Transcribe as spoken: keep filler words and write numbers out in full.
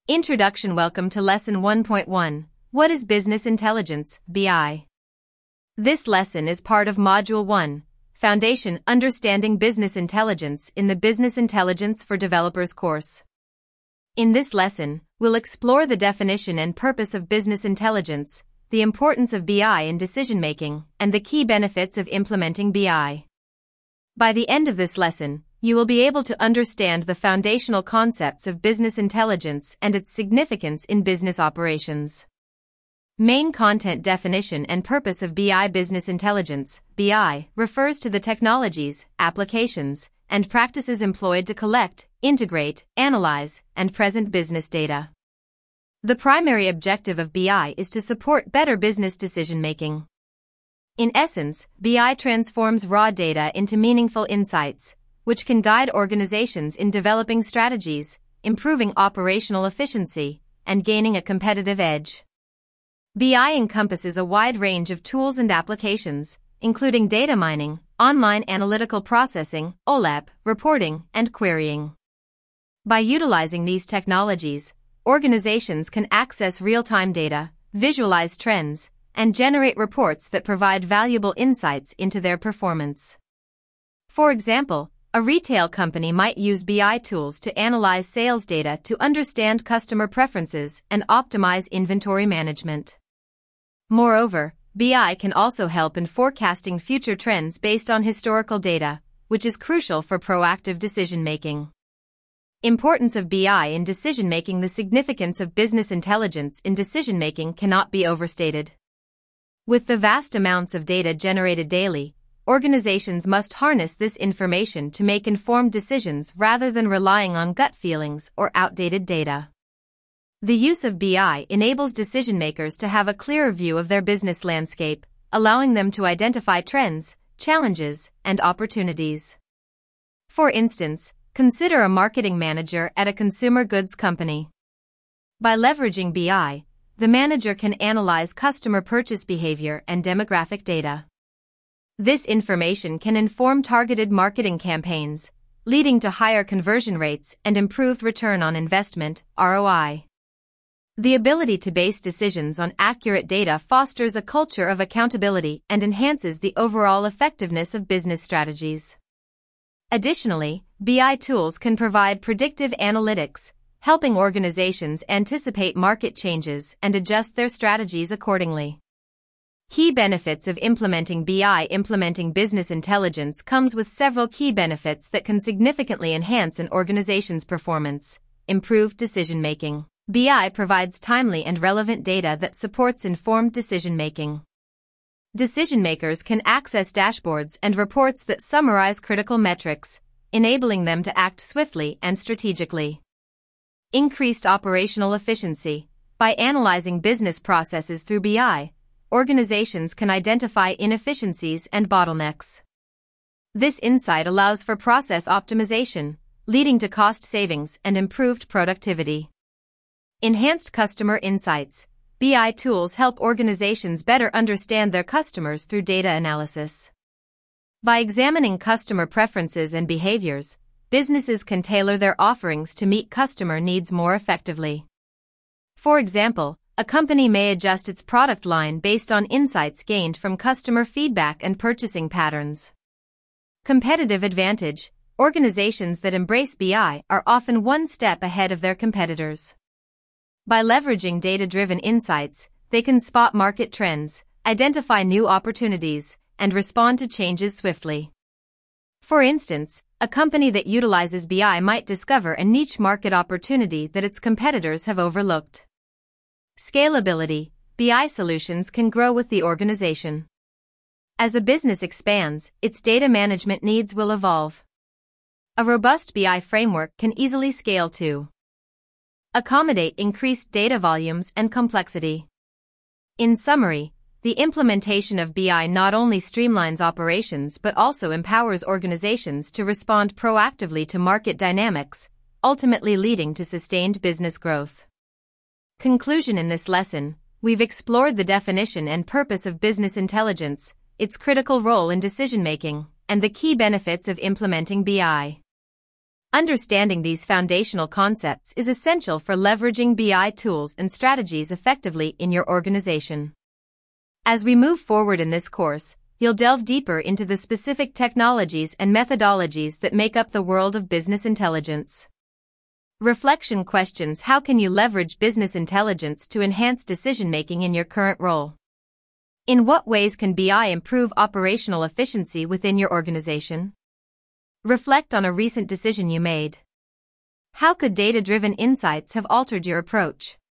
Introduction. Welcome to Lesson one point one. What is Business Intelligence, B I? This lesson is part of Module one, Foundation Understanding Business Intelligence in the Business Intelligence for Developers course. In this lesson, we'll explore the definition and purpose of business intelligence, the importance of B I in decision-making, and the key benefits of implementing B I. By the end of this lesson, you will be able to understand the foundational concepts of business intelligence and its significance in business operations. Main content definition and purpose of B I. Business intelligence, B I, refers to the technologies, applications, and practices employed to collect, integrate, analyze, and present business data. The primary objective of B I is to support better business decision-making. In essence, B I transforms raw data into meaningful insights, which can guide organizations in developing strategies, improving operational efficiency, and gaining a competitive edge. B I encompasses a wide range of tools and applications, including data mining, online analytical processing, O L A P, reporting, and querying. By utilizing these technologies, organizations can access real-time data, visualize trends, and generate reports that provide valuable insights into their performance. For example, a retail company might use B I tools to analyze sales data to understand customer preferences and optimize inventory management. Moreover, B I can also help in forecasting future trends based on historical data, which is crucial for proactive decision-making. Importance of B I in decision-making. The significance of business intelligence in decision-making cannot be overstated. With the vast amounts of data generated daily, organizations must harness this information to make informed decisions rather than relying on gut feelings or outdated data. The use of B I enables decision-makers to have a clearer view of their business landscape, allowing them to identify trends, challenges, and opportunities. For instance, consider a marketing manager at a consumer goods company. By leveraging B I, the manager can analyze customer purchase behavior and demographic data. This information can inform targeted marketing campaigns, leading to higher conversion rates and improved return on investment, R O I. The ability to base decisions on accurate data fosters a culture of accountability and enhances the overall effectiveness of business strategies. Additionally, B I tools can provide predictive analytics, helping organizations anticipate market changes and adjust their strategies accordingly. Key benefits of implementing B I. Implementing business intelligence comes with several key benefits that can significantly enhance an organization's performance. Improved decision-making. B I provides timely and relevant data that supports informed decision-making. Decision-makers can access dashboards and reports that summarize critical metrics, enabling them to act swiftly and strategically. Increased operational efficiency. By analyzing business processes through B I, organizations can identify inefficiencies and bottlenecks. This insight allows for process optimization, leading to cost savings and improved productivity. Enhanced customer insights. B I tools help organizations better understand their customers through data analysis. By examining customer preferences and behaviors, businesses can tailor their offerings to meet customer needs more effectively. For example, a company may adjust its product line based on insights gained from customer feedback and purchasing patterns. Competitive advantage. Organizations that embrace B I are often one step ahead of their competitors. By leveraging data-driven insights, they can spot market trends, identify new opportunities, and respond to changes swiftly. For instance, a company that utilizes B I might discover a niche market opportunity that its competitors have overlooked. Scalability. B I solutions can grow with the organization. As a business expands, its data management needs will evolve. A robust B I framework can easily scale to accommodate increased data volumes and complexity. In summary, the implementation of B I not only streamlines operations but also empowers organizations to respond proactively to market dynamics, ultimately leading to sustained business growth. Conclusion. In this lesson, we've explored the definition and purpose of business intelligence, its critical role in decision-making, and the key benefits of implementing B I. Understanding these foundational concepts is essential for leveraging B I tools and strategies effectively in your organization. As we move forward in this course, you'll delve deeper into the specific technologies and methodologies that make up the world of business intelligence. Reflection questions: how can you leverage business intelligence to enhance decision-making in your current role? In what ways can B I improve operational efficiency within your organization? Reflect on a recent decision you made. How could data-driven insights have altered your approach?